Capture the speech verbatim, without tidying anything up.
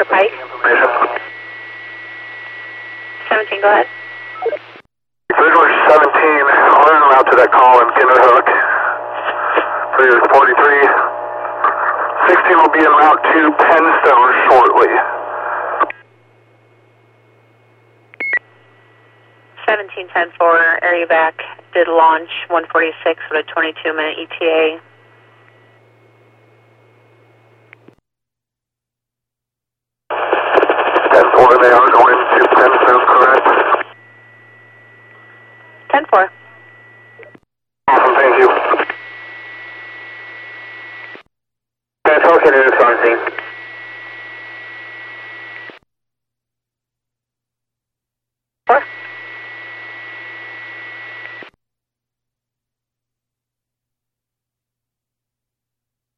for Pike. seventeen, go ahead. Visual seventeen, learn them out to that call and get a hook. For your forty-three. sixteen will be en route to Penstone shortly. seventeen ten four, area back, did launch one forty-six with a twenty-two minute E T A. ten four, they are going to Penstone, correct? ten four. Awesome, thank you. Talking to the